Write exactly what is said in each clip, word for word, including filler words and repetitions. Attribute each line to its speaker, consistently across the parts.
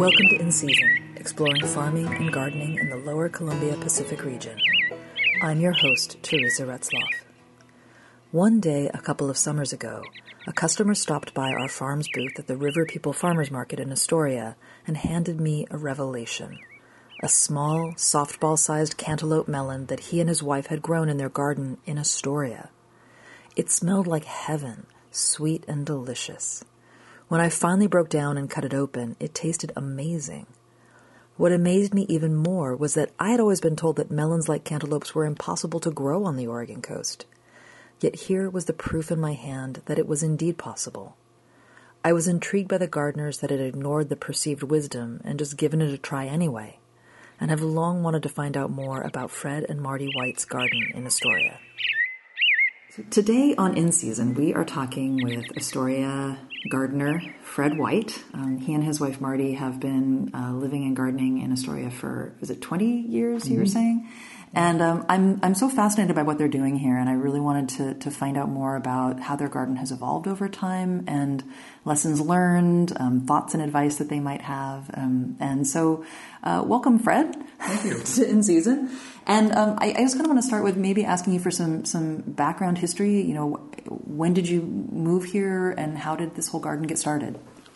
Speaker 1: Welcome to In Season, exploring farming and gardening in the lower Columbia Pacific region. I'm your host, Teresa Retzloff. One day, a couple of summers ago, a customer stopped by our farm's booth at the River People Farmers Market in Astoria and handed me a revelation. A small, softball-sized cantaloupe melon that he and his wife had grown in their garden in Astoria. It smelled like heaven, sweet and delicious. When I finally broke down and cut it open, it tasted amazing. What amazed me even more was that I had always been told that melons like cantaloupes were impossible to grow on the Oregon coast. Yet here was the proof in my hand that it was indeed possible. I was intrigued by the gardeners that had ignored the perceived wisdom and just given it a try anyway, and have long wanted to find out more about Fred and Marty White's garden in Astoria. So today on In Season, we are talking with Astoria gardener Fred White. Um, he and his wife Marty have been uh, living and gardening in Astoria for, is it twenty years, you mm-hmm. were saying? And um, I'm I'm so fascinated by what they're doing here, and I really wanted to, to find out more about how their garden has evolved over time and lessons learned, um, thoughts and advice that they might have. Um, and so uh, welcome, Fred.
Speaker 2: Thank you.
Speaker 1: to In Season. And um, I, I just kind of want to start with maybe asking you for some, some background history. You know, when did you move here, and how did this whole garden get started?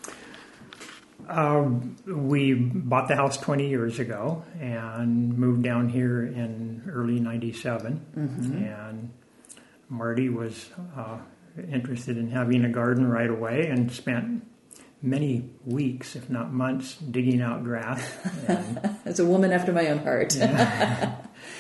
Speaker 2: Um, we bought the house twenty years ago and moved down here in early ninety-seven. Mm-hmm. And Marty was uh, interested in having a garden right away and spent many weeks, if not months, digging out grass. And,
Speaker 1: As a woman after my own heart.
Speaker 2: Yeah.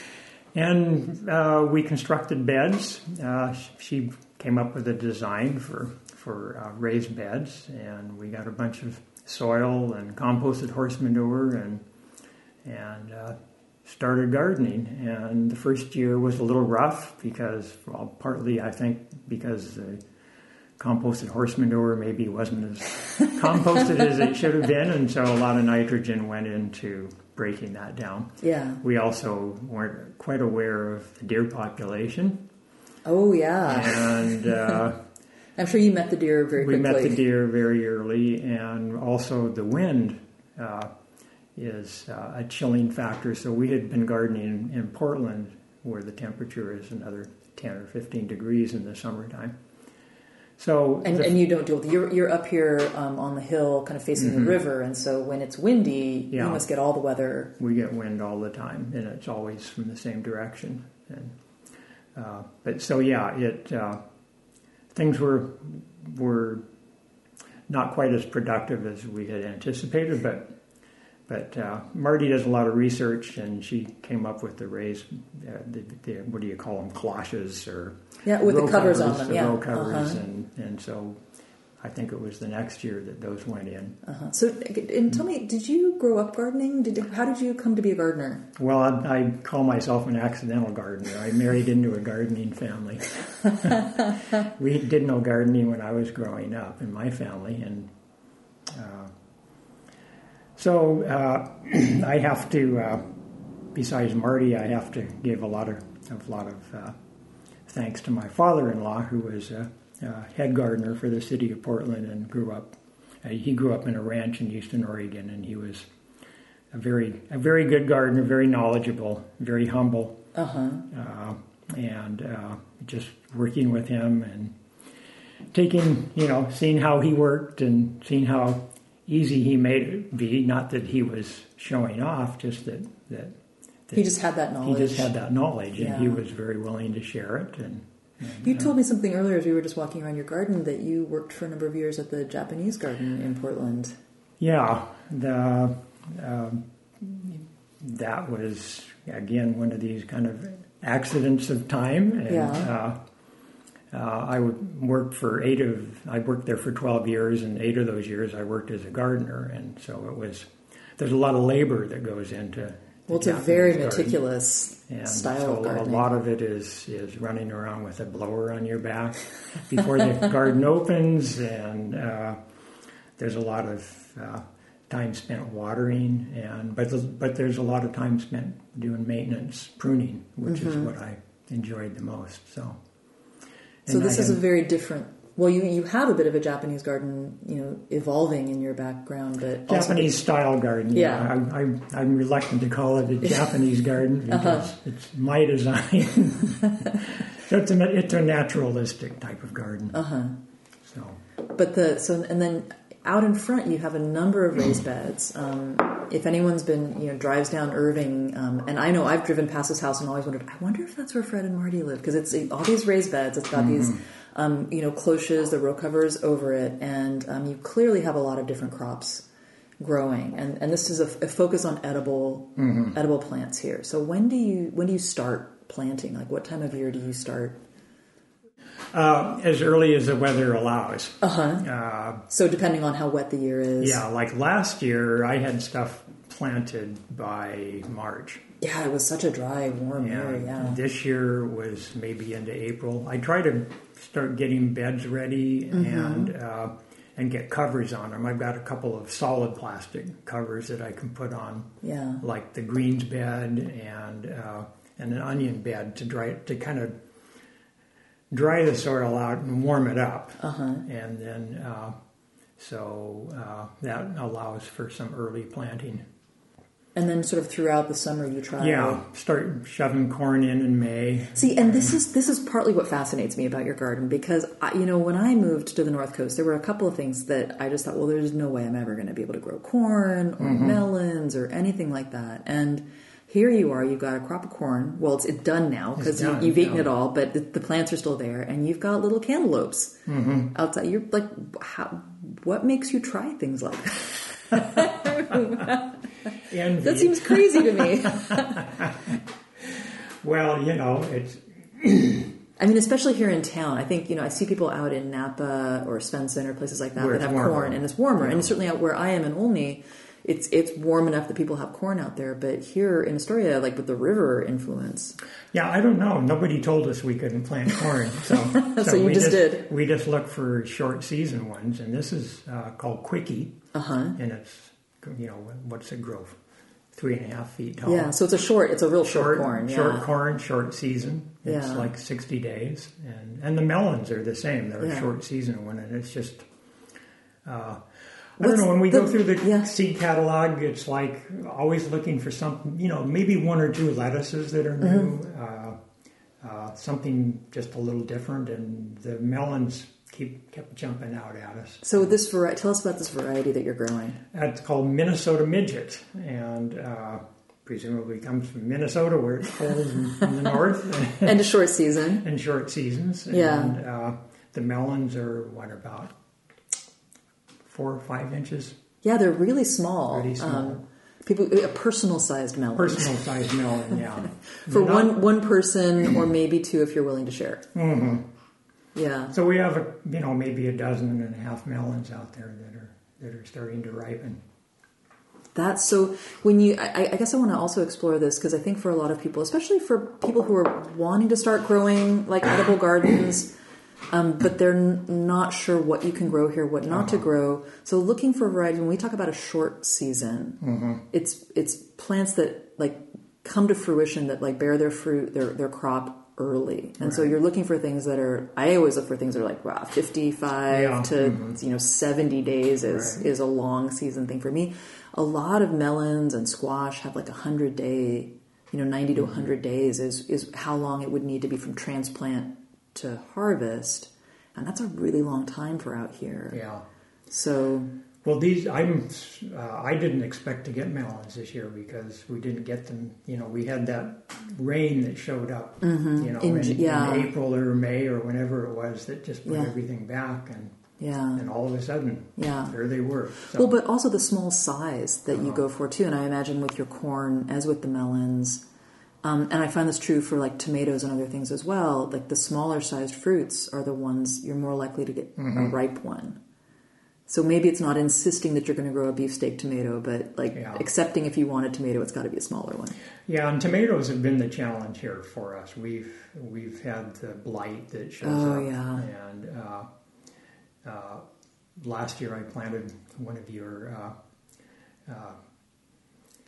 Speaker 2: And uh, we constructed beds. Uh, she came up with a design for, for uh, raised beds, and we got a bunch of soil and composted horse manure and and uh, started gardening. And the first year was a little rough because, well, partly I think because the composted horse manure maybe wasn't as composted as it should have been, and so a lot of nitrogen went into breaking that down.
Speaker 1: Yeah.
Speaker 2: We also weren't quite aware of the deer population.
Speaker 1: Oh, yeah.
Speaker 2: And uh,
Speaker 1: I'm sure you met the deer very quickly.
Speaker 2: We met the deer very early, and also the wind uh, is uh, a chilling factor. So we had been gardening in Portland, where the temperature is another ten or fifteen degrees in the summertime. So
Speaker 1: and,
Speaker 2: the,
Speaker 1: and you don't deal with you're you're up here um, on the hill, kind of facing mm-hmm. the river, and so when it's windy, yeah. you must get all the weather.
Speaker 2: We get wind all the time, and it's always from the same direction. And uh, but so yeah, it. Uh, Things were were not quite as productive as we had anticipated, but but uh, Marty does a lot of research, and she came up with the raised, uh, the, the, what do you call them, cloches or
Speaker 1: yeah, with the covers,
Speaker 2: covers
Speaker 1: on them,
Speaker 2: the
Speaker 1: yeah,
Speaker 2: row covers,
Speaker 1: uh-huh.
Speaker 2: and and so I think it was the next year that those went in.
Speaker 1: Uh-huh. So, and tell me, did you grow up gardening? Did how did you come to be a gardener?
Speaker 2: Well, I, I call myself an accidental gardener. I married into a gardening family. We did no gardening when I was growing up in my family, and uh, so uh, I have to. Uh, besides Marty, I have to give a lot of a lot of uh, thanks to my father-in-law, who was. Uh, Uh, head gardener for the city of Portland, and grew up. Uh, he grew up in a ranch in Eastern Oregon, and he was a very, a very good gardener, very knowledgeable, very humble.
Speaker 1: Uh-huh.
Speaker 2: Uh, and uh, just working with him and taking, you know, seeing how he worked and seeing how easy he made it be. Not that he was showing off, just that that, that
Speaker 1: he just had that knowledge.
Speaker 2: He just had that knowledge, and
Speaker 1: yeah.
Speaker 2: he was very willing to share it. And.
Speaker 1: You told me something earlier as we were just walking around your garden that you worked for a number of years at the Japanese garden in Portland.
Speaker 2: Yeah, the um, that was, again, one of these kind of accidents of time. And,
Speaker 1: yeah.
Speaker 2: Uh, uh, I would work for eight of, I worked there for twelve years, and eight of those years I worked as a gardener. And so it was, there's a lot of labor that goes into
Speaker 1: Well, it's a very meticulous
Speaker 2: and
Speaker 1: style
Speaker 2: so
Speaker 1: of gardening.
Speaker 2: A lot of it is, is running around with a blower on your back before the garden opens, and uh, there's a lot of uh, time spent watering, and but the, but there's a lot of time spent doing maintenance, pruning, which mm-hmm. is what I enjoyed the most. So,
Speaker 1: so this
Speaker 2: I
Speaker 1: is
Speaker 2: have,
Speaker 1: a very different Well, you, you have a bit of a Japanese garden, you know, evolving in your background, but
Speaker 2: Japanese style garden.
Speaker 1: Yeah,
Speaker 2: I, I, I'm reluctant to call it a Japanese garden because uh-huh. it's my design. So it's a it's a naturalistic type of garden.
Speaker 1: Uh huh.
Speaker 2: So,
Speaker 1: but the so and then out in front you have a number of raised beds. Um, if anyone's been, you know, drives down Irving, um, and I know I've driven past this house and always wondered, I wonder if that's where Fred and Marty live, because it's all these raised beds. It's got mm-hmm. these. Um, you know, cloches, the row covers over it, and um, you clearly have a lot of different crops growing, and and this is a, a focus on edible mm-hmm. edible plants here. So when do you when do you start planting? Like, what time of year do you start?
Speaker 2: Uh, as early as the weather allows.
Speaker 1: Uh-huh. Uh So depending on how wet the year is.
Speaker 2: Yeah, like last year, I had stuff planted by March.
Speaker 1: Yeah, it was such a dry, warm year. Yeah.
Speaker 2: This year was maybe into April. I try to start getting beds ready mm-hmm. and uh, and get covers on them. I've got a couple of solid plastic covers that I can put on,
Speaker 1: yeah,
Speaker 2: like the greens bed and uh, and an onion bed to dry to kind of dry the soil out and warm it up,
Speaker 1: uh-huh.
Speaker 2: and then uh, so uh, that allows for some early planting.
Speaker 1: And then sort of throughout the summer you try...
Speaker 2: Yeah, start shoving corn in in May.
Speaker 1: See, and this is this is partly what fascinates me about your garden, because, I, you know, when I moved to the North Coast, there were a couple of things that I just thought, well, there's no way I'm ever going to be able to grow corn or mm-hmm. melons or anything like that. And here you are, you've got a crop of corn. Well, it's, it's done now because you, you've eaten yeah. it all, but the, the plants are still there. And you've got little cantaloupes
Speaker 2: mm-hmm.
Speaker 1: outside. You're like, how, what makes you try things like that?
Speaker 2: Envy.
Speaker 1: That seems crazy to me.
Speaker 2: Well, you know, it's...
Speaker 1: I mean, especially here in town. I think, you know, I see people out in Napa or Svensson or places like that
Speaker 2: where
Speaker 1: that have
Speaker 2: warmer.
Speaker 1: corn, and it's warmer.
Speaker 2: Yeah.
Speaker 1: And certainly out where I am in Olney, it's it's warm enough that people have corn out there. But here in Astoria, like with the river influence...
Speaker 2: Yeah, I don't know. Nobody told us we couldn't plant corn. So,
Speaker 1: so,
Speaker 2: so
Speaker 1: you
Speaker 2: we
Speaker 1: just,
Speaker 2: just
Speaker 1: did.
Speaker 2: We just look for short season ones, and this is uh, called Quickie.
Speaker 1: Uh-huh.
Speaker 2: And it's, you know, what's it grow? Three and a half feet tall.
Speaker 1: Yeah, so it's a short, it's a real short,
Speaker 2: short
Speaker 1: corn. Yeah.
Speaker 2: Short corn, short season. It's
Speaker 1: yeah.
Speaker 2: like sixty days. And and the melons are the same. They're
Speaker 1: yeah.
Speaker 2: a short season one, and it's just... Uh, I
Speaker 1: What's
Speaker 2: don't know, when we
Speaker 1: the,
Speaker 2: go through the
Speaker 1: yeah.
Speaker 2: seed catalog, it's like always looking for something, you know, maybe one or two lettuces that are new,
Speaker 1: mm-hmm.
Speaker 2: uh, uh, something just a little different, and the melons keep kept jumping out at us.
Speaker 1: So this variety, tell us about this variety that you're growing.
Speaker 2: It's called Minnesota Midget, and uh, presumably comes from Minnesota, where it's cold in, in the north.
Speaker 1: And a short season.
Speaker 2: And short seasons.
Speaker 1: Yeah.
Speaker 2: And uh, the melons are, what, about four or five inches?
Speaker 1: Yeah, they're really small.
Speaker 2: Pretty small.
Speaker 1: Um, people, a personal-sized melon.
Speaker 2: Personal-sized melon, yeah.
Speaker 1: For
Speaker 2: Not,
Speaker 1: one one person, or maybe two if you're willing to share.
Speaker 2: Mm-hmm.
Speaker 1: Yeah.
Speaker 2: So we have, a, you know, maybe a dozen and a half melons out there that are that are starting to ripen.
Speaker 1: That's so. When you, I, I guess I want to also explore this, because I think for a lot of people, especially for people who are wanting to start growing like edible gardens, um, but they're n- not sure what you can grow here, what not uh-huh. to grow. So looking for variety. When we talk about a short season,
Speaker 2: mm-hmm.
Speaker 1: it's it's plants that like come to fruition, that like bear their fruit, their their crop early. And right. so you're looking for things that are, I always look for things that are like, wow, fifty-five yeah. to, mm-hmm. you know, seventy days is, right. is a long season thing for me. A lot of melons and squash have like a hundred day, you know, ninety to a hundred days is, is how long it would need to be from transplant to harvest. And that's a really long time for out here.
Speaker 2: Yeah.
Speaker 1: So...
Speaker 2: Well, these I'm uh, I didn't expect to get melons this year because we didn't get them. You know, we had that rain that showed up.
Speaker 1: Mm-hmm.
Speaker 2: You know,
Speaker 1: in,
Speaker 2: in,
Speaker 1: yeah.
Speaker 2: in April or May or whenever it was that just put
Speaker 1: yeah.
Speaker 2: everything back, and
Speaker 1: yeah,
Speaker 2: and all of a sudden,
Speaker 1: yeah,
Speaker 2: there they were. So.
Speaker 1: Well, but also the small size that
Speaker 2: uh-huh.
Speaker 1: you go for too, and I imagine with your corn, as with the melons, um, and I find this true for like tomatoes and other things as well. Like the smaller sized fruits are the ones you're more likely to get mm-hmm. a ripe one. So maybe it's not insisting that you're going to grow a beefsteak tomato, but like yeah. accepting if you want a tomato, it's got to be a smaller one.
Speaker 2: Yeah, and tomatoes have been the challenge here for us. We've we've had the blight that shows
Speaker 1: oh,
Speaker 2: up.
Speaker 1: Yeah.
Speaker 2: And uh, uh, last year I planted one of your uh, uh,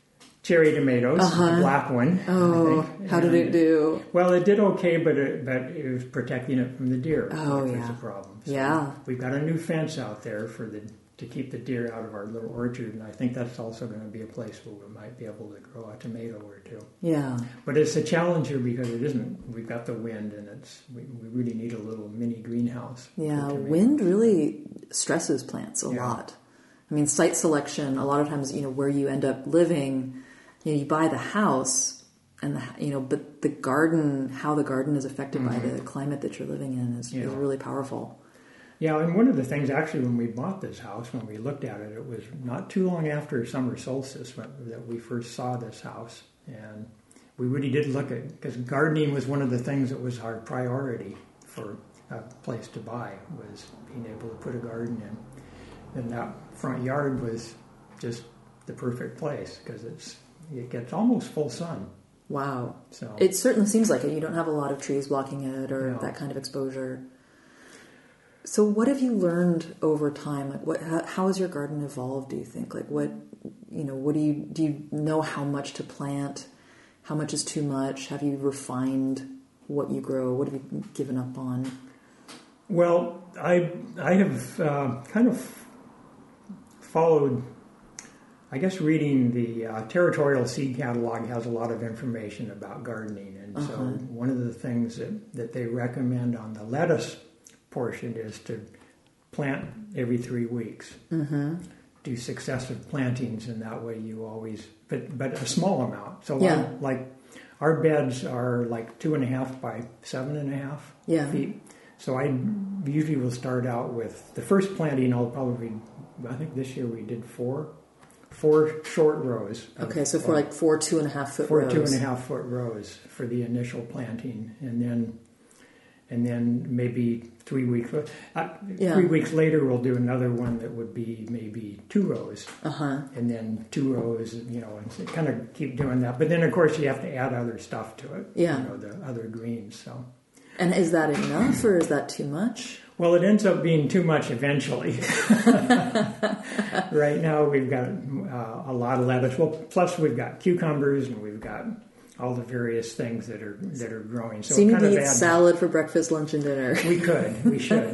Speaker 2: cherry tomatoes,
Speaker 1: uh-huh.
Speaker 2: the black one.
Speaker 1: Oh, how did it do?
Speaker 2: Well, it did okay, but it, but it was protecting it from the deer.
Speaker 1: Oh,
Speaker 2: which
Speaker 1: yeah.
Speaker 2: was a problem. So
Speaker 1: yeah.
Speaker 2: We've got a new fence out there for the to keep the deer out of our little orchard, and I think that's also going to be a place where we might be able to grow a tomato or two.
Speaker 1: Yeah.
Speaker 2: But it's a challenge here because it isn't. We've got the wind, and it's we, we really need a little mini greenhouse.
Speaker 1: Yeah, wind really stresses plants a
Speaker 2: yeah.
Speaker 1: lot. I mean, site selection, a lot of times, you know, where you end up living, you know, you buy the house and, the, you know, but the garden, how the garden is affected mm-hmm. by the climate that you're living in is, yeah. is really powerful.
Speaker 2: Yeah, and one of the things, actually, when we bought this house, when we looked at it, it was not too long after summer solstice when, that we first saw this house. And we really did look at, because gardening was one of the things that was our priority for a place to buy, was being able to put a garden in. And that front yard was just the perfect place because it's it gets almost full sun.
Speaker 1: Wow.
Speaker 2: So
Speaker 1: it certainly seems like it. You don't have a lot of trees blocking it or
Speaker 2: no.
Speaker 1: that kind of exposure. So what have you learned over time? Like what how, how has your garden evolved, do you think? Like what you know, what do you do you know how much to plant? How much is too much? Have you refined what you grow? What have you given up on?
Speaker 2: Well, I I have uh, kind of followed, I guess reading the uh, Territorial Seed Catalog has a lot of information about gardening. And uh-huh. so one of the things that, that they recommend on the lettuce portion is to plant every three weeks. Mm-hmm. Do successive plantings, and that way you always, but but a small amount. So
Speaker 1: yeah.
Speaker 2: like, like our beds are like two and a half by seven and a half
Speaker 1: yeah.
Speaker 2: feet. So I usually will start out with the first planting. I'll probably, I think this year we did four, four short rows.
Speaker 1: Okay, so for like four two and a half foot
Speaker 2: four
Speaker 1: rows.
Speaker 2: Four two and a half foot rows for the initial planting, and then, and then maybe three weeks. Uh,
Speaker 1: yeah.
Speaker 2: Three weeks later, we'll do another one that would be maybe two rows,
Speaker 1: uh-huh.
Speaker 2: and then two rows. You know, and kind of keep doing that. But then, of course, you have to add other stuff to it.
Speaker 1: Yeah.
Speaker 2: You know, the other greens. So.
Speaker 1: And is that enough, or is that too much?
Speaker 2: Well, it ends up being too much eventually. Right now, we've got uh, a lot of lettuce. Well, plus we've got cucumbers, and we've got all the various things that are that are growing.
Speaker 1: So, so you need to eat salad for breakfast, lunch, and dinner.
Speaker 2: We could. We should.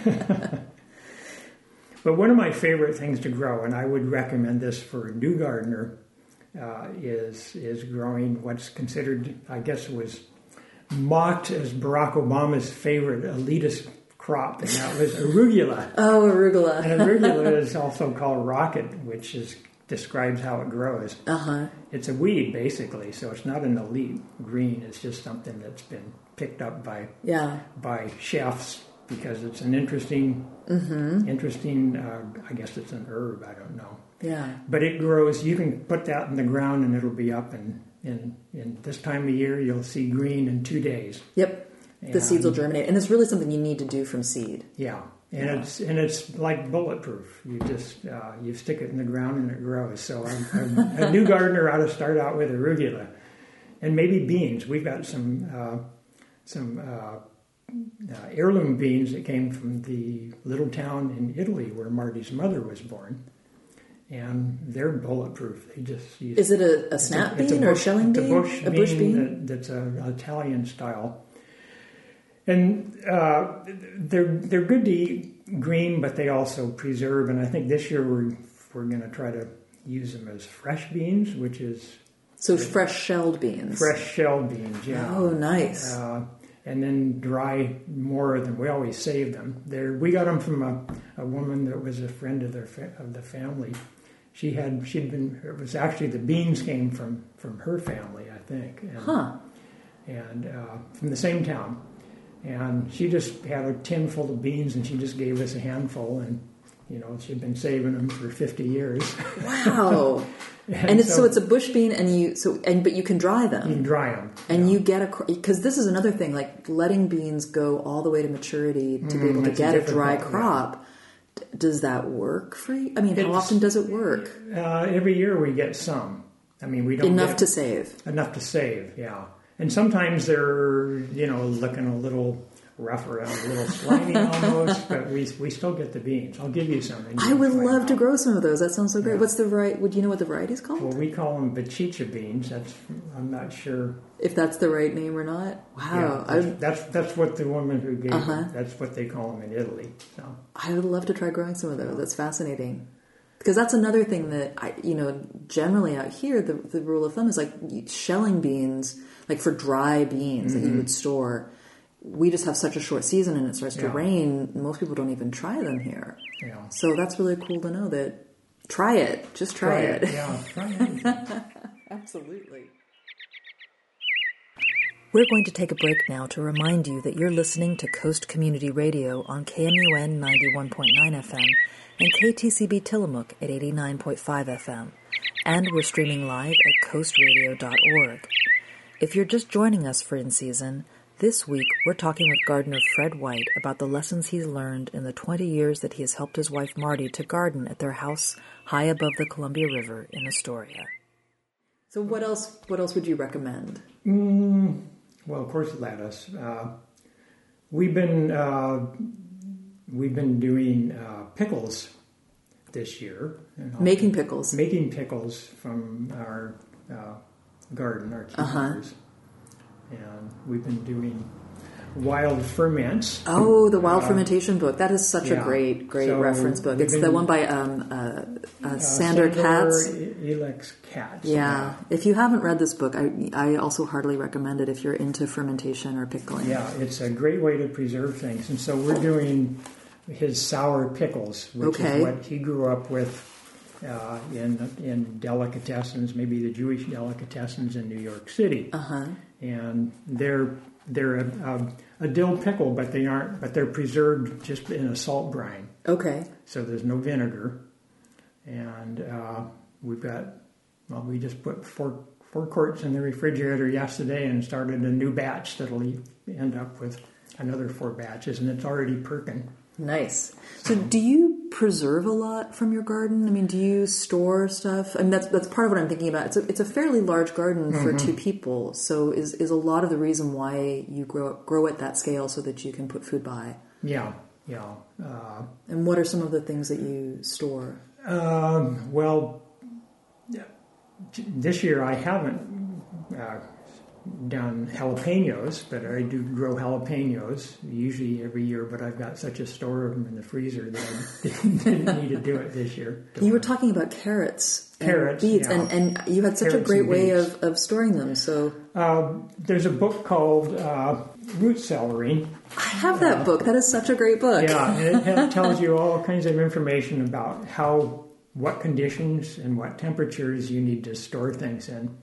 Speaker 2: But one of my favorite things to grow, and I would recommend this for a new gardener, uh, is is growing what's considered, I guess, was mocked as Barack Obama's favorite elitist crop, and that was arugula.
Speaker 1: Oh, arugula.
Speaker 2: And arugula is also called rocket, which is describes how it grows.
Speaker 1: Uh-huh.
Speaker 2: It's a weed, basically, so it's not an elite green. It's just something that's been picked up by
Speaker 1: yeah.
Speaker 2: by chefs because it's an interesting, mm-hmm. interesting. Uh, I guess it's an herb. I don't know.
Speaker 1: Yeah.
Speaker 2: But it grows. You can put that in the ground, and it'll be up in in, in this time of year. You'll see green in two days.
Speaker 1: Yep. The
Speaker 2: and,
Speaker 1: seeds will germinate, and it's really something you need to do from seed.
Speaker 2: Yeah. And
Speaker 1: yeah.
Speaker 2: it's and it's like bulletproof. You just uh, you stick it in the ground and it grows. So I'm, I'm, a new gardener ought to start out with arugula, and maybe beans. We've got some uh, some uh, uh, heirloom beans that came from the little town in Italy where Marty's mother was born, and they're bulletproof. They just use,
Speaker 1: is it a, a snap
Speaker 2: a,
Speaker 1: bean
Speaker 2: a
Speaker 1: or
Speaker 2: bush,
Speaker 1: a shelling
Speaker 2: it's
Speaker 1: bean?
Speaker 2: A bush
Speaker 1: a
Speaker 2: bean,
Speaker 1: bush bean?
Speaker 2: That, that's a Italian style. And uh, they're they're good to eat green, but they also preserve. And I think this year we're we're going to try to use them as fresh beans, which is
Speaker 1: so fresh shelled beans.
Speaker 2: Fresh shelled beans, yeah.
Speaker 1: Oh, nice.
Speaker 2: Uh, and then dry more of them. We always save them. They're, we got them from a, a woman that was a friend of their fa- of the family. She had she'd been. It was actually the beans came from from her family, I think. And,
Speaker 1: huh.
Speaker 2: And uh, from the same town. And she just had a tin full of beans, and she just gave us a handful. And, you know, she'd been saving them for fifty years.
Speaker 1: Wow. and and it's, so, so it's a bush bean, and you so and but you can dry them.
Speaker 2: You can dry them.
Speaker 1: And
Speaker 2: yeah.
Speaker 1: you get a... Because this is another thing, like letting beans go all the way to maturity to mm, be able to get a dry crop. Yeah. Does that work for you? I mean, it's, how often does it work?
Speaker 2: Uh, every year we get some. I mean, we don't
Speaker 1: Enough
Speaker 2: get,
Speaker 1: to save.
Speaker 2: Enough to save, yeah. And sometimes they're, you know, looking a little rough around, a little slimy almost, but we we still get the beans. I'll give you some.
Speaker 1: I would love to grow some of those. That sounds so great. Yeah. What's the right? Would you know what the variety's called?
Speaker 2: Well, we call them bachicha beans. That's I'm not sure
Speaker 1: if that's the right name or not. Wow,
Speaker 2: yeah, that's, that's that's what the woman who gave
Speaker 1: uh-huh.
Speaker 2: them, that's what they call them in Italy. So
Speaker 1: I would love to try growing some of those. That's fascinating. Because that's another thing that I, you know, generally out here, the the rule of thumb is like shelling beans, like for dry beans mm-hmm. that you would store. We just have such a short season and it starts to yeah. rain. Most people don't even try them here.
Speaker 2: Yeah.
Speaker 1: So that's really cool to know that try it. Just try, try it. it.
Speaker 2: Yeah, try it.
Speaker 1: Absolutely.
Speaker 3: We're going to take a break now to remind you that you're listening to Coast Community Radio on K M U N ninety-one point nine F M and K T C B Tillamook at eighty-nine point five F M. And we're streaming live at coast radio dot org. If you're just joining us for In Season, this week, we're talking with gardener Fred White about the lessons he's learned in the twenty years that he has helped his wife Marty to garden at their house high above the Columbia River in Astoria.
Speaker 1: So what else What else would you recommend?
Speaker 2: Mm, well, of course, lettuce. Uh, we've been uh, we've been doing uh, pickles this year. You know,
Speaker 1: making pickles.
Speaker 2: Making pickles from our uh, garden, our cucumbers. Uh-huh. And we've been doing wild ferments.
Speaker 1: Oh, the wild uh, fermentation book. That is such
Speaker 2: yeah.
Speaker 1: a great, great
Speaker 2: so
Speaker 1: reference book. It's the one by um, uh, uh, uh, Sandor Katz.
Speaker 2: Elex Katz.
Speaker 1: Yeah. yeah. If you haven't read this book, I, I also heartily recommend it if you're into fermentation or pickling.
Speaker 2: Yeah, it's a great way to preserve things. And so we're doing his sour pickles, which
Speaker 1: okay.
Speaker 2: is what he grew up with uh, in in delicatessens, maybe the Jewish delicatessens in New York City.
Speaker 1: Uh-huh.
Speaker 2: And they're they're a, a, a dill pickle, but they aren't. But they're preserved just in a salt brine.
Speaker 1: Okay.
Speaker 2: So there's no vinegar, and uh, we've got. Well, we just put four four quarts in the refrigerator yesterday and started a new batch that'll end up with another four batches, and it's already perking.
Speaker 1: Nice. So, do you preserve a lot from your garden? I mean, do you store stuff? I mean, that's that's part of what I'm thinking about. It's a it's a fairly large garden for mm-hmm. two people. So, is is a lot of the reason why you grow grow at that scale so that you can put food by?
Speaker 2: Yeah, yeah. Uh,
Speaker 1: and what are some of the things that you store?
Speaker 2: Um, well, this year I haven't uh, done jalapenos, but I do grow jalapenos usually every year, but I've got such a store of them in the freezer that I didn't need to do it this year.
Speaker 1: You were talking about carrots and
Speaker 2: carrots,
Speaker 1: beets,
Speaker 2: yeah.
Speaker 1: and, and you had such
Speaker 2: carrots
Speaker 1: a great way of, of storing them. So
Speaker 2: uh, there's a book called uh, Root Celery.
Speaker 1: I have that uh, book. That is such a great book.
Speaker 2: Yeah, and it tells you all kinds of information about how, what conditions and what temperatures you need to store things in.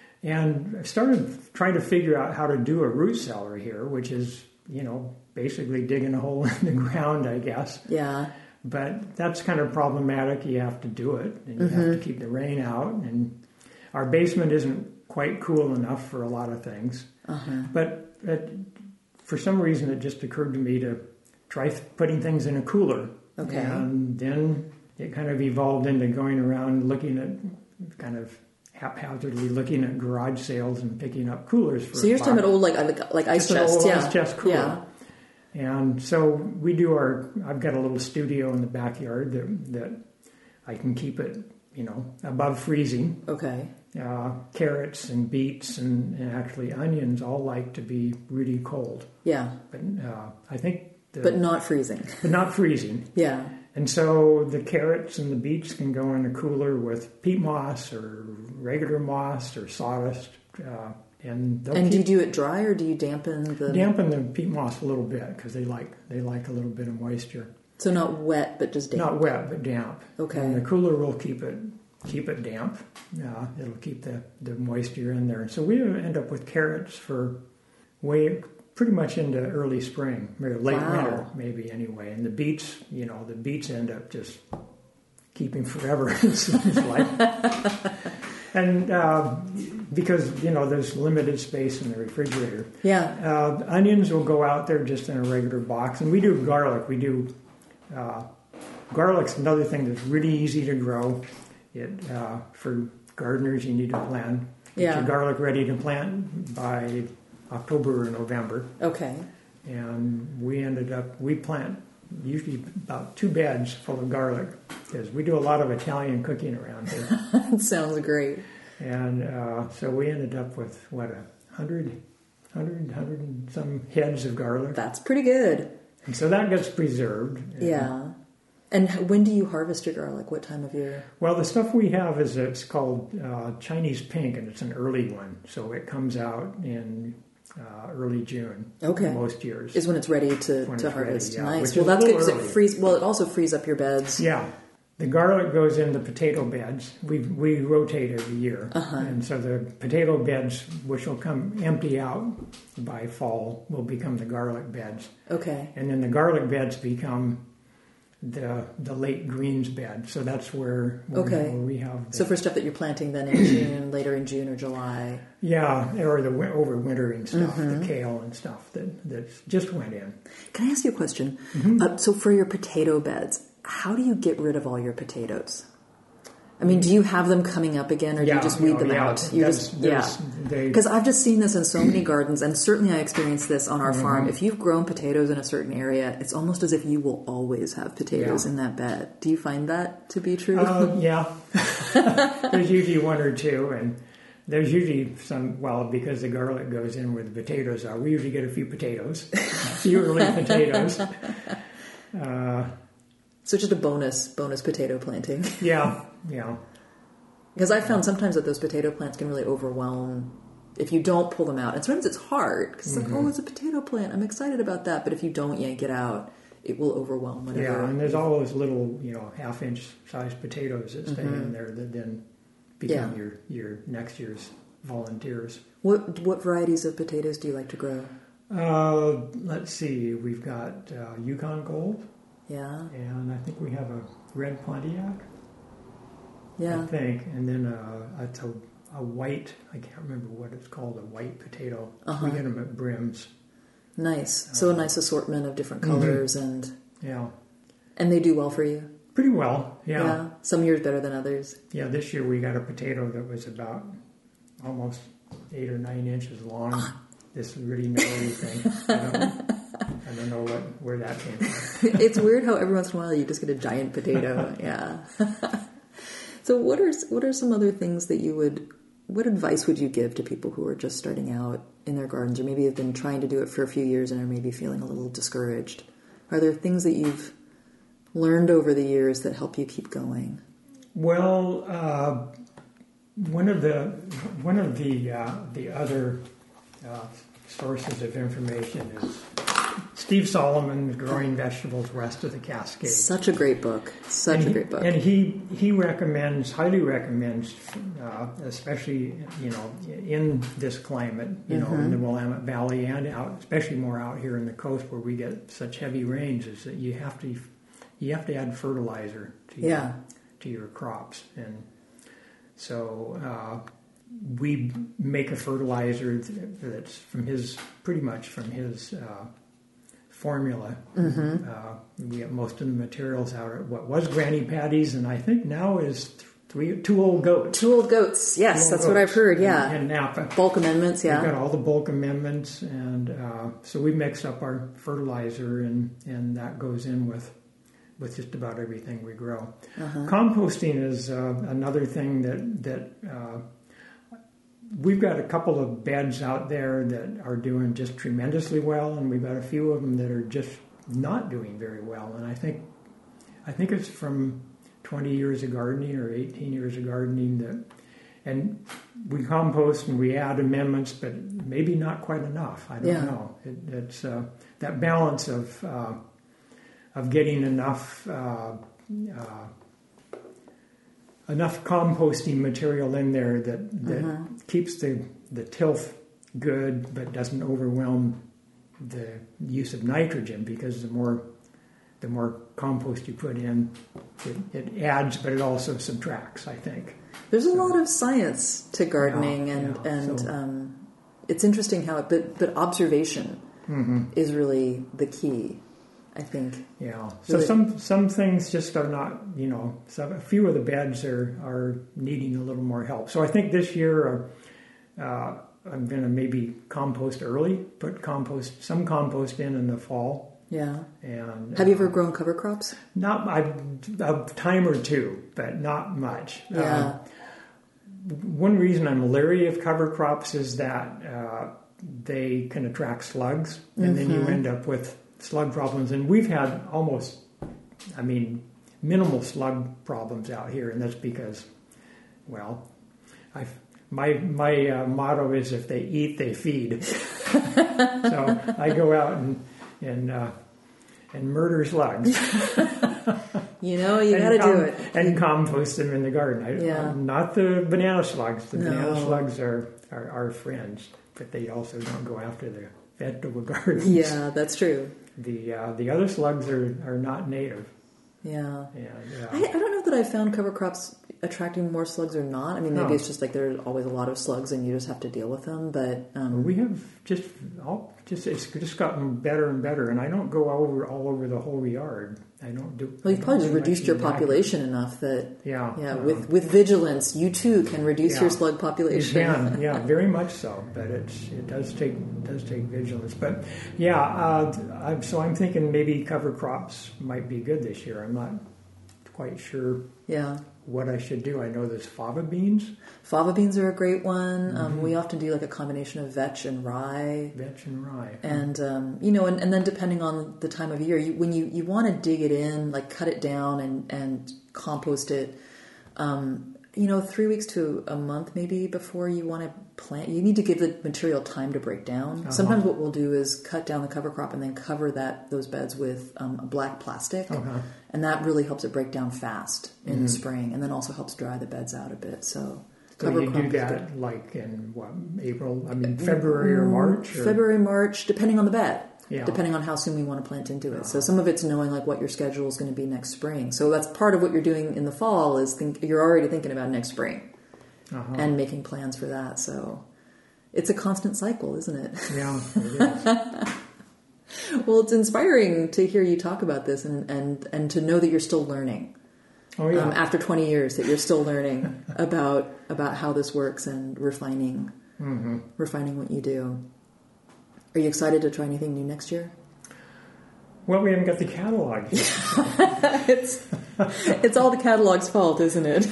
Speaker 2: And I started trying to figure out how to do a root cellar here, which is, you know, basically digging a hole in the ground, I guess.
Speaker 1: Yeah.
Speaker 2: But that's kind of problematic. You have to do it, and you mm-hmm. have to keep the rain out. And our basement isn't quite cool enough for a lot of things.
Speaker 1: Uh-huh.
Speaker 2: But it, for some reason, it just occurred to me to try th- putting things in a cooler.
Speaker 1: Okay.
Speaker 2: And then it kind of evolved into going around looking at kind of haphazardly looking at garage sales and picking up coolers for.
Speaker 1: So you're talking about old like like, like ice
Speaker 2: Just
Speaker 1: chests,
Speaker 2: an old
Speaker 1: yeah,
Speaker 2: ice chest cooler.
Speaker 1: Yeah.
Speaker 2: And so we do our. I've got a little studio in the backyard that that I can keep it, you know, above freezing.
Speaker 1: Okay.
Speaker 2: Uh, carrots and beets and, and actually onions all like to be really cold.
Speaker 1: Yeah.
Speaker 2: But uh, I think. The,
Speaker 1: but not freezing.
Speaker 2: But not freezing.
Speaker 1: Yeah.
Speaker 2: And so the carrots and the beets can go in a cooler with peat moss or regular moss or sawdust. Uh, and
Speaker 1: and do you do it dry or do you dampen the...
Speaker 2: Dampen the peat moss a little bit because they like they like a little bit of moisture.
Speaker 1: So not wet, but just damp?
Speaker 2: Not wet, but damp.
Speaker 1: Okay.
Speaker 2: And the cooler will keep it keep it damp. Uh, it'll keep the, the moisture in there. So we end up with carrots for way... pretty much into early spring, or late
Speaker 1: wow.
Speaker 2: winter, maybe anyway. And the beets, you know, the beets end up just keeping forever, it seems like. And uh, because, you know, there's limited space in the refrigerator.
Speaker 1: Yeah.
Speaker 2: Uh, onions will go out there just in a regular box. And we do garlic. We do, uh, garlic's another thing that's really easy to grow. It uh, for gardeners, you need to plant. Get
Speaker 1: yeah.
Speaker 2: your garlic ready to plant by October or November.
Speaker 1: Okay.
Speaker 2: and we ended up, we plant usually about two beds full of garlic because we do a lot of Italian cooking around here.
Speaker 3: That sounds great.
Speaker 2: And uh, so we ended up with, what, a hundred, hundred, hundred and some heads of garlic.
Speaker 3: That's pretty good.
Speaker 2: And so that gets preserved. And,
Speaker 3: yeah. And when do you harvest your garlic? What time of year?
Speaker 2: well, the stuff we have is, it's called uh, Chinese pink, and it's an early one. So it comes out in uh, early June.
Speaker 3: Okay.
Speaker 2: Most years.
Speaker 3: Is when it's ready to,
Speaker 2: When
Speaker 3: to
Speaker 2: it's
Speaker 3: harvest.
Speaker 2: ready, yeah,
Speaker 3: Nice.
Speaker 2: which
Speaker 3: Well,
Speaker 2: is a
Speaker 3: that's good
Speaker 2: little
Speaker 3: because it
Speaker 2: early.
Speaker 3: frees. Well, it also frees up your beds.
Speaker 2: Yeah. The garlic goes in the potato beds. We we rotate every year.
Speaker 3: Uh-huh.
Speaker 2: And so the potato beds, which will come empty out by fall, will become the garlic beds.
Speaker 3: Okay.
Speaker 2: And then the garlic beds become the the late greens bed. So that's where, where,
Speaker 3: Okay.
Speaker 2: where we have the,
Speaker 3: So for stuff that you're planting then in June, later in June or July.
Speaker 2: yeah, or the wi- overwintering stuff,
Speaker 3: Mm-hmm.
Speaker 2: the kale and stuff that that just went in.
Speaker 3: Can I ask you a question?
Speaker 2: Mm-hmm.
Speaker 3: Uh, so for your potato beds, how do you get rid of all your potatoes? I mean, do you have them coming up again, or do
Speaker 2: Yeah,
Speaker 3: you just weed
Speaker 2: oh,
Speaker 3: them
Speaker 2: yeah,
Speaker 3: out? You
Speaker 2: that's-
Speaker 3: just yeah.
Speaker 2: there's- they-
Speaker 3: Because I've just seen this in so many gardens, and certainly I experienced this on our
Speaker 2: Mm-hmm.
Speaker 3: farm. If you've grown potatoes in a certain area, it's almost as if you will always have potatoes
Speaker 2: Yeah.
Speaker 3: in that bed. Do you find that to be true?
Speaker 2: Uh, yeah, there's usually one or two, and there's usually some. Well, because the garlic goes in where the potatoes are, we usually get a few potatoes, a few early potatoes. Uh,
Speaker 3: So just a bonus, bonus potato planting.
Speaker 2: yeah, yeah,
Speaker 3: Because I found sometimes that those potato plants can really overwhelm if you don't pull them out. And sometimes it's hard because it's
Speaker 2: Mm-hmm.
Speaker 3: like, oh, it's a potato plant. I'm excited about that. But if you don't yank it out, it will overwhelm whatever.
Speaker 2: yeah. And there's all those little, you know, half-inch sized potatoes that stay in there that then become
Speaker 3: Yeah.
Speaker 2: your your next year's volunteers.
Speaker 3: What what varieties of potatoes do you like to grow?
Speaker 2: Uh, let's see, we've got uh, Yukon Gold,
Speaker 3: Yeah,
Speaker 2: and I think we have a Red Pontiac.
Speaker 3: yeah.
Speaker 2: I think, and then uh, it's a, a white, I can't remember what it's called, a white potato.
Speaker 3: Uh-huh.
Speaker 2: We get them at Brim's.
Speaker 3: Nice. So a nice assortment of different
Speaker 2: Mm-hmm.
Speaker 3: colors, and
Speaker 2: Yeah,
Speaker 3: and they do well for you.
Speaker 2: pretty well, yeah. yeah.
Speaker 3: Some years better than others.
Speaker 2: This year we got a potato that was about almost eight or nine inches long. This really gnarly thing. I don't, I don't know what where that came from.
Speaker 3: It's weird how every once in a while you just get a giant potato. Yeah. So what are what are some other things that you would what advice would you give to people who are just starting out in their gardens, or maybe have been trying to do it for a few years and are maybe feeling a little discouraged? Are there things that you've learned over the years that help you keep going?
Speaker 2: Well, uh, one of the one of the uh, the other uh, sources of information is Steve Solomon's Growing Vegetables West of the Cascades.
Speaker 3: Such a great book. Such
Speaker 2: and
Speaker 3: a
Speaker 2: he,
Speaker 3: great book.
Speaker 2: And he he recommends, highly recommends, uh, especially you know in this climate, you know, in the Willamette Valley and out, especially more out here in the coast where we get such heavy rains, is that you have to you have to add fertilizer to your,
Speaker 3: Yeah.
Speaker 2: to your crops, and so uh, we make a fertilizer that's from his pretty much from his. Uh, formula. Mm-hmm. Uh, we get most of the materials out of what was Granny Patty's, and I think now is three, two old goats.
Speaker 3: Two old goats. Yes,
Speaker 2: Two old
Speaker 3: that's what I've
Speaker 2: goats
Speaker 3: heard.
Speaker 2: in-
Speaker 3: Yeah.
Speaker 2: in Napa.
Speaker 3: Bulk amendments.
Speaker 2: We've got
Speaker 3: Yeah.
Speaker 2: all the bulk amendments, and uh, so we mix up our fertilizer, and, and that goes in with with just about everything we grow.
Speaker 3: Uh-huh.
Speaker 2: Composting is uh, another thing that that. Uh, We've got a couple of beds out there that are doing just tremendously well, and we've got a few of them that are just not doing very well. And I think, I think it's from twenty years of gardening or eighteen years of gardening that, and we compost and we add amendments, but maybe not quite enough. I don't
Speaker 3: Yeah.
Speaker 2: know. It, it's uh, that balance of uh, of getting enough. Uh, uh, enough composting material in there that, that
Speaker 3: Uh-huh.
Speaker 2: keeps the, the tilth good but doesn't overwhelm the use of nitrogen, because the more the more compost you put in, it, it adds but it also subtracts, I think.
Speaker 3: There's a
Speaker 2: So-
Speaker 3: lot of science to gardening,
Speaker 2: Yeah,
Speaker 3: and
Speaker 2: yeah,
Speaker 3: and
Speaker 2: so-
Speaker 3: um, it's interesting how it, but but observation
Speaker 2: Mm-hmm.
Speaker 3: is really the key, I think.
Speaker 2: Yeah. So
Speaker 3: Really-
Speaker 2: some some things just are not, you know, some, a few of the beds are, are needing a little more help. So I think this year uh, uh, I'm going to maybe compost early, put compost, some compost in in the fall.
Speaker 3: Yeah.
Speaker 2: And
Speaker 3: have you ever grown cover crops?
Speaker 2: Not I've, a time or two, but not much.
Speaker 3: Yeah.
Speaker 2: Um, one reason I'm leery of cover crops is that uh, they can attract slugs, and mm-hmm. then you end up with slug problems. And we've had almost, I mean, minimal slug problems out here, and that's because, well, I've My my uh, motto is if they eat, they feed. So I go out and and uh, and murder slugs.
Speaker 3: You know, you got to
Speaker 2: com-
Speaker 3: do it.
Speaker 2: And compost them in the garden. I,
Speaker 3: yeah.
Speaker 2: uh, not the banana slugs. The
Speaker 3: no.
Speaker 2: banana slugs are, are our friends, but they also don't go after the vegetable gardens.
Speaker 3: Yeah, that's true.
Speaker 2: The uh, the other slugs are, are not native.
Speaker 3: Yeah.
Speaker 2: And, uh,
Speaker 3: I, I don't know that I found cover crops attracting more slugs or not. I mean, maybe no. it's just like there's always a lot of slugs and you just have to deal with them. But um,
Speaker 2: we have just all just it's just gotten better and better. And I don't go over all over the whole yard. I don't do.
Speaker 3: Well, you've probably just reduced your population enough that
Speaker 2: yeah,
Speaker 3: yeah.
Speaker 2: Um,
Speaker 3: with with vigilance, you too can reduce
Speaker 2: yeah,
Speaker 3: your slug population.
Speaker 2: You can, yeah, very much so. But it's it does take does take vigilance. But yeah, uh, I'm, so I'm thinking maybe cover crops might be good this year. I'm not quite sure.
Speaker 3: Yeah.
Speaker 2: What I should do. I know there's fava beans.
Speaker 3: Fava beans are a great one.
Speaker 2: Mm-hmm.
Speaker 3: Um, we often do like a combination of vetch and rye.
Speaker 2: Vetch and rye.
Speaker 3: And, um, you know, and, and then depending on the time of year, you, when you, you want to dig it in, like cut it down and, and compost it, um, you know, three weeks to a month maybe before you want to plant. You need to give the material time to break down. Uh-huh. Sometimes what we'll do is cut down the cover crop and then cover that those beds with um, black plastic.
Speaker 2: Uh-huh.
Speaker 3: And that really helps it break down fast in mm-hmm. the spring, and then also helps dry the beds out a bit. So,
Speaker 2: so you do that like in what, April? I mean, February or March? Or?
Speaker 3: February, March, depending on the bed.
Speaker 2: Yeah.
Speaker 3: Depending on how soon we want to plant into it. Uh-huh. So some of it's knowing like what your schedule is going to be next spring. So that's part of what you're doing in the fall is think you're already thinking about next spring uh-huh. and making plans for that. So it's a constant cycle, isn't it?
Speaker 2: Yeah, it is.
Speaker 3: Well, it's inspiring to hear you talk about this and, and, and to know that you're still learning.
Speaker 2: Oh, yeah.
Speaker 3: Um, after twenty years, that you're still learning about about how this works and refining
Speaker 2: mm-hmm.
Speaker 3: refining what you do. Are you excited to try anything new next year?
Speaker 2: Well, we haven't got the catalog yet.
Speaker 3: it's it's all the catalog's fault, isn't it?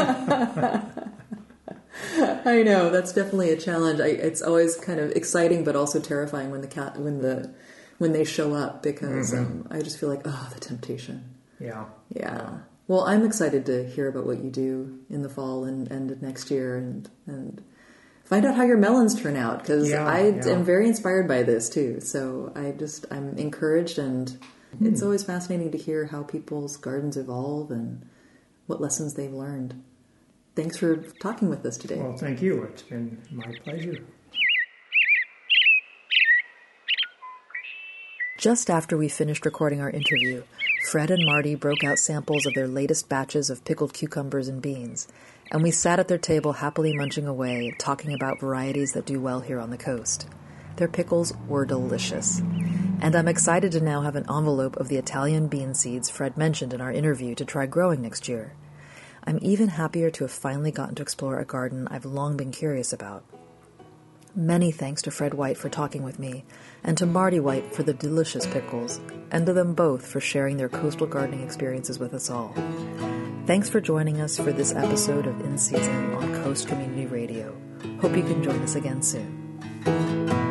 Speaker 3: I know, that's definitely a challenge. I, it's always kind of exciting, but also terrifying when the cat when the when they show up because mm-hmm. um, I just feel like, oh, the temptation.
Speaker 2: Yeah.
Speaker 3: Yeah. Well, I'm excited to hear about what you do in the fall and, and next year and and find out how your melons turn out because
Speaker 2: yeah,
Speaker 3: I
Speaker 2: yeah.
Speaker 3: am very inspired by this too. So I just I'm encouraged and mm. it's always fascinating to hear how people's gardens evolve and what lessons they've learned. Thanks for talking with us today.
Speaker 2: Well, thank you. It's been my pleasure.
Speaker 1: Just after we finished recording our interview, Fred and Marty broke out samples of their latest batches of pickled cucumbers and beans, and we sat at their table happily munching away, talking about varieties that do well here on the coast. Their pickles were delicious. And I'm excited to now have an envelope of the Italian bean seeds Fred mentioned in our interview to try growing next year. I'm even happier to have finally gotten to explore a garden I've long been curious about. Many thanks to Fred White for talking with me, and to Marty White for the delicious pickles, and to them both for sharing their coastal gardening experiences with us all. Thanks for joining us for this episode of In Season on Coast Community Radio. Hope you can join us again soon.